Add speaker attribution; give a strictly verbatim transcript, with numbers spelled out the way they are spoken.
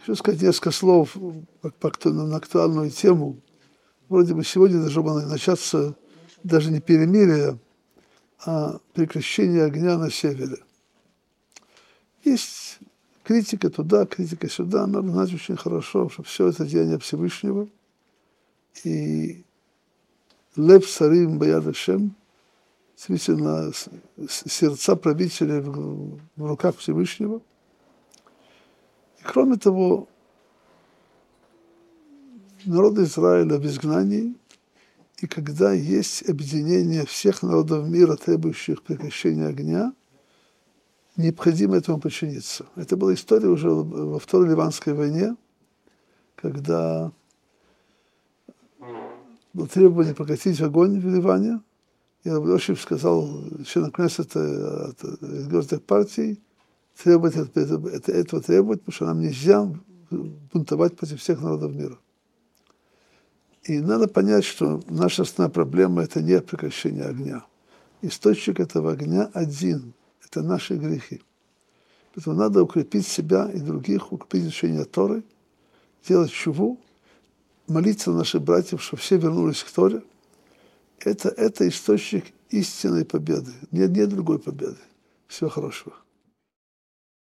Speaker 1: Хочу сказать несколько слов на актуальную тему. Вроде бы сегодня должно было начаться даже не перемирие, а прекращение огня на севере. Есть критика туда, критика сюда. Надо знать очень хорошо, что все это деяние Всевышнего. И лев царим баяд Ашем, действительно, сердца правителей в руках Всевышнего. И кроме того, народ Израиля в изгнании, и когда есть объединение всех народов мира, требующих прекращения огня, необходимо этому подчиниться. Это была история уже во Второй Ливанской войне, когда было требование прекратить огонь в Ливане, и Рабиошев сказал членам Кнессета от государственных партий, требовать этого, этого требовать, потому что нам нельзя бунтовать против всех народов мира. И надо понять, что наша основная проблема – это не прекращение огня. Источник этого огня один – это наши грехи. Поэтому надо укрепить себя и других, укрепить изучение Торы, делать шуву, молиться на наших братьев, чтобы все вернулись к Торе. Это, это источник истинной победы. Нет, нет другой победы. Всего хорошего.